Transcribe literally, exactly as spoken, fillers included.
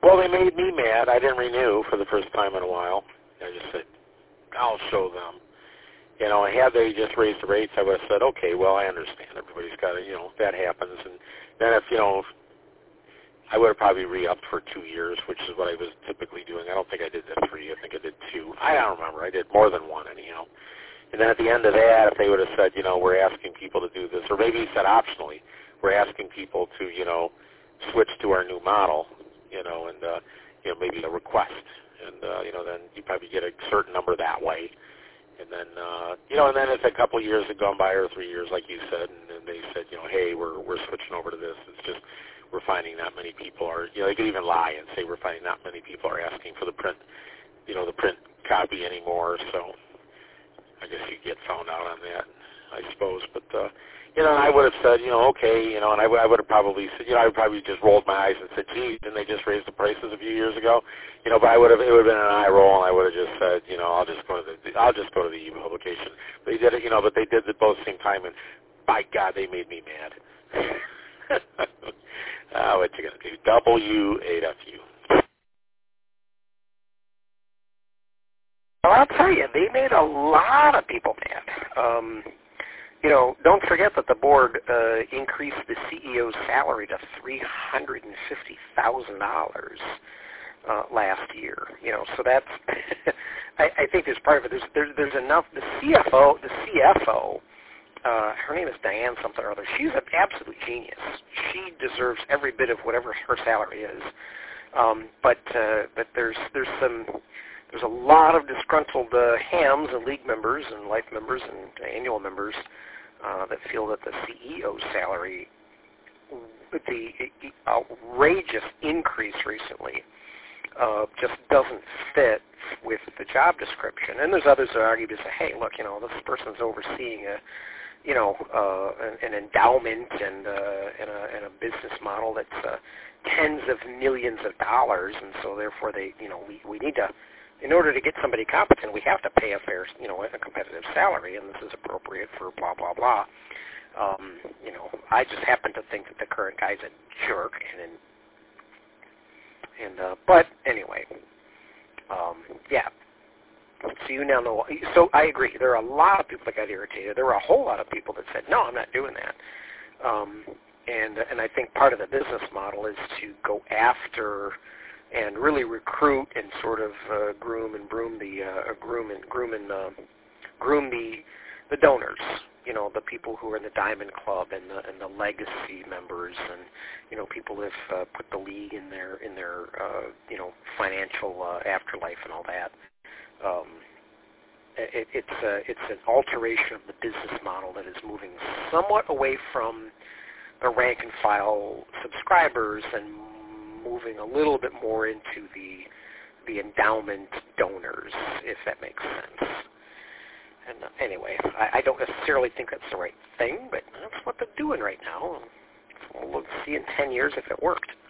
Well, they made me mad. I didn't renew for the first time in a while. I just said, I'll show them. You know, and had they just raised the rates, I would have said, okay, well, I understand. Everybody's got to, you know, that happens. And then if, you know, I would have probably re-upped for two years, which is what I was typically doing. I don't think I did the three. I think I did two. I don't remember. I did more than one anyhow. And then at the end of that, if they would have said, you know, we're asking people to do this, or maybe he said optionally, we're asking people to, you know, switch to our new model, you know, and, uh, you know, maybe a request. And, uh, you know, then you probably get a certain number that way. And then, uh, you know, and then if a couple of years had gone by or three years, like you said, and then they said, you know, hey, we're we're switching over to this. It's just we're finding not many people are, you know, they could even lie and say we're finding not many people are asking for the print, you know, the print copy anymore. So I guess you get found out on that, I suppose. But, uh, you know, I would have said, you know, okay, you know, and I, w- I would have probably said, you know, I would probably just rolled my eyes and said, gee, didn't they just raise the prices a few years ago? You know, but I would have, it would have been an eye roll, and I would have just said, you know, I'll just go to the, I'll just go to the e-publication. But they did it, you know, but they did it both same time, and by God, they made me mad. Oh, what you gonna do? W eight F U. Well, I'll tell you, they made a lot of people mad. Um, you know, don't forget that the board uh, increased the C E O's salary to three hundred and fifty thousand dollars uh, last year. You know, so that's. I, I think there's part of it. There's, there's there's enough. The C F O, the C F O. Uh, her name is Diane something or other. She's an absolute genius. She deserves every bit of whatever her salary is. Um, but uh, but there's there's some there's a lot of disgruntled uh, hams and league members and life members and annual members uh, that feel that the C E O's salary, the outrageous increase recently, uh, just doesn't fit with the job description. And there's others that argue to say, hey, look, you know, this person's overseeing a you know, uh, an, an endowment and, uh, and, a, and a business model that's uh, tens of millions of dollars, and so therefore they, you know, we, we need to, in order to get somebody competent, we have to pay a fair, you know, a competitive salary, and this is appropriate for blah, blah, blah. Um, you know, I just happen to think that the current guy's a jerk, and, and uh, but anyway, um, yeah. So you now know. So I agree. There are a lot of people that got irritated. There were a whole lot of people that said, "No, I'm not doing that." Um, and and I think part of the business model is to go after and really recruit and sort of uh, groom and broom the uh, groom and groom and uh, groom the the donors. You know, the people who are in the Diamond Club and the and the legacy members, and you know, people who have uh, put the league in their in their uh, you know financial uh, afterlife and all that. Um, it, it's a, it's an alteration of the business model that is moving somewhat away from the rank and file subscribers and moving a little bit more into the the endowment donors, if that makes sense. And uh, anyway, I, I don't necessarily think that's the right thing, but that's what they're doing right now. We'll see in ten years if it worked.